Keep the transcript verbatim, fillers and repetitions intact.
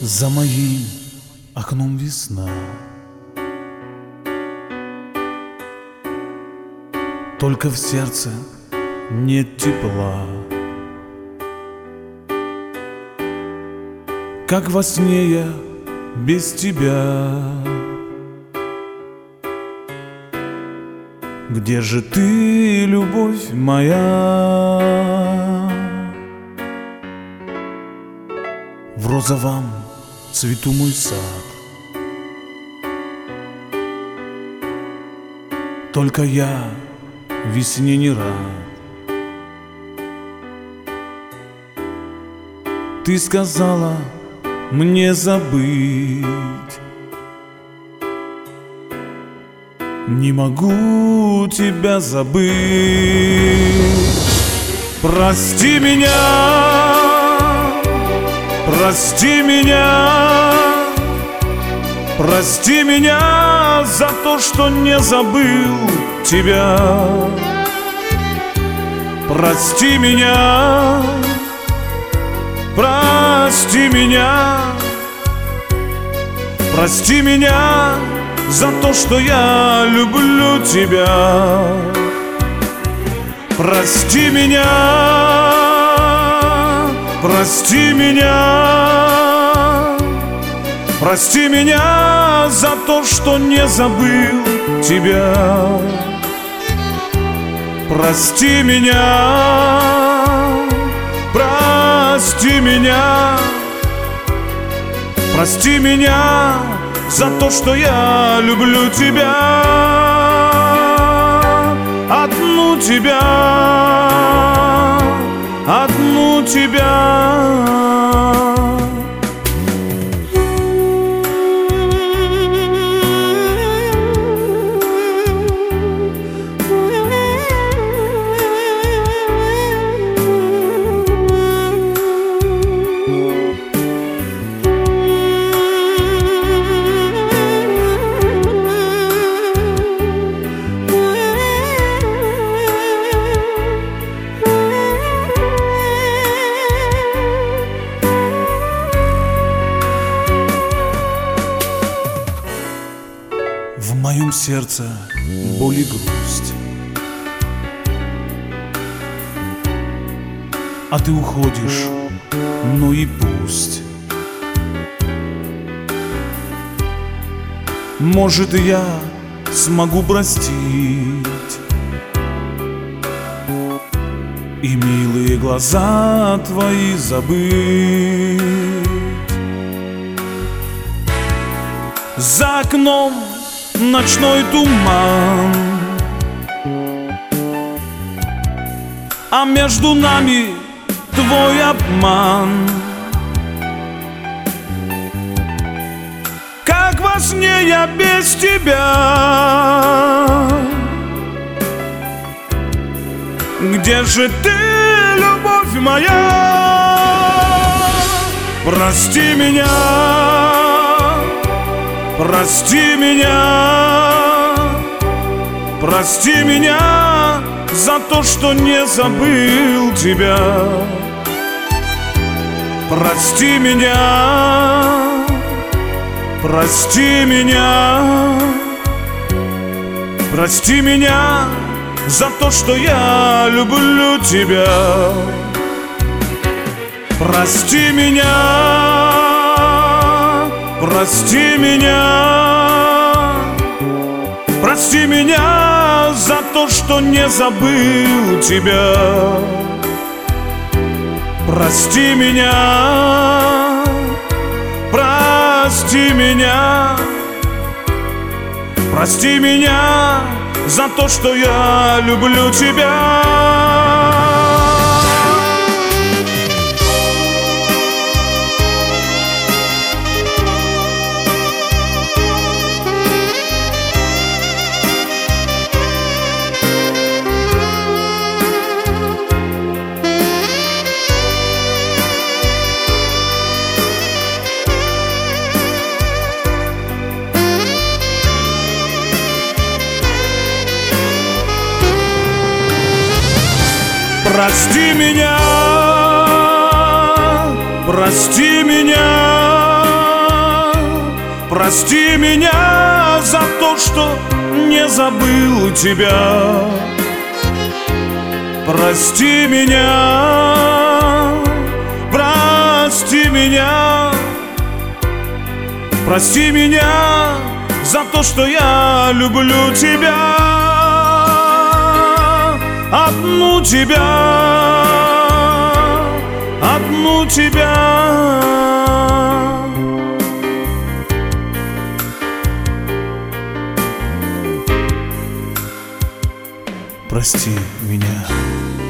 За моим окном весна, только в сердце нет тепла. Как во сне я без тебя. Где же ты, любовь моя? В розовом цвету мой сад, только я весне не рад. Ты сказала мне забыть, не могу тебя забыть. Прости меня, прости меня, прости меня за то, что не забыл тебя. Прости меня, прости меня, прости меня за то, что я люблю тебя. Прости меня, прости меня, прости меня за то, что не забыл тебя. Прости меня, прости меня, прости меня за то, что я люблю тебя, одну тебя, одну тебя. В моем сердце боль и грусть, а ты уходишь, ну и пусть. Может, я смогу простить и милые глаза твои забыть. За окном ночной туман, а между нами твой обман. Как во сне я без тебя. Где же ты, любовь моя? Прости меня, прости меня, прости меня за то, что не забыл тебя. Прости меня, прости меня, прости меня за то, что я люблю тебя. Прости меня, прости меня, прости меня за то, что не забыл тебя. Прости меня, прости меня, прости меня за то, что я люблю тебя. Прости меня, прости меня, Прости меня за то, что не забыл тебя. Прости меня, прости меня, прости меня за то, что я люблю тебя, одну тебя, одну тебя. Прости меня.